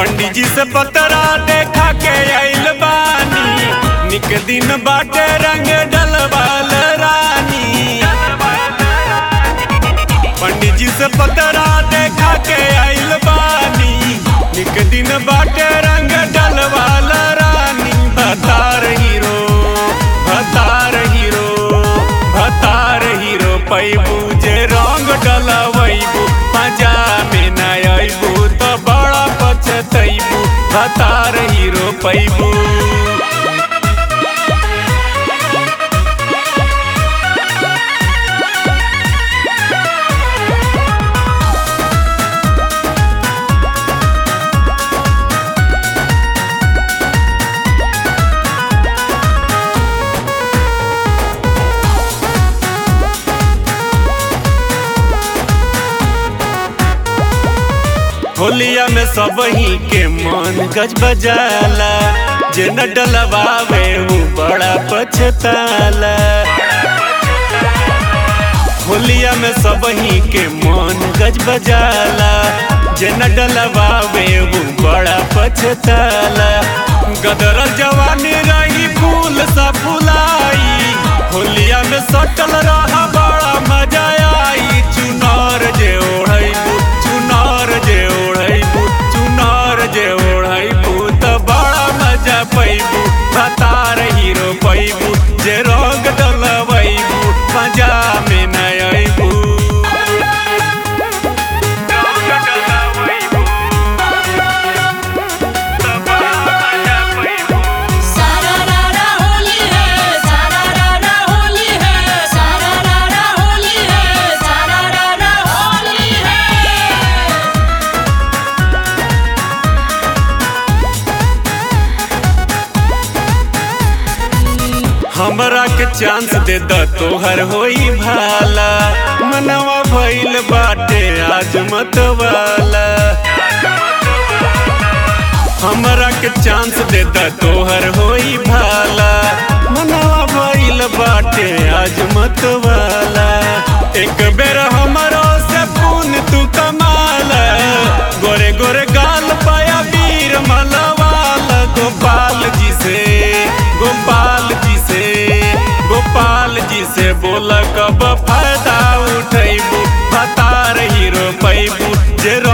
पंडित जी से पतरा देखा के आइल बानी, निक दिन बाटे रंग डलवाल रानी। पंडित जी से पतरा देखा के आइल बानी, निक दिन बाटे रंग डलवाल रानी। भतार हीरो भतार हीरो भतार हीरो पैबू जे रंग डलवैबू, मजा में न अबू तो बड़ा पछतैबू। भतार हीरो पैबू होलिया में सब ही के मन गज बजाला, जे न डलवावे वो बड़ा पछताला। होलिया में सब ही के मन गज बजाला, जे न डलवावे वो बड़ा पछताला। गदरल जवानी रही फूल सा फुलाई, होलिया में सटल रहा बड़ा मजा आई। चुनार जे ओढ़ैबू चुनार जे ओढ़ैबू चुनार जे ओढ़ैबू तो बड़ा मजा पैबू। भतार हीरो पैबू जे रंग डलवैबू, मजा में न अबू। हमरा के चांस दे द तोहर होई भाला, मनवा भइल बाटे आज मत वाला। हमरा के चांस दे द तोहर होई भाला, मनवा भइल बाटे आज मत वाला। एक बेर हमरो से पून तू कमाला, गोरे गोरे गाल पाया वीर मलवाल। गोपाल जी से गोपाल जी से बोला कब फायदा उठैबू। भतार हीरो पैबू जे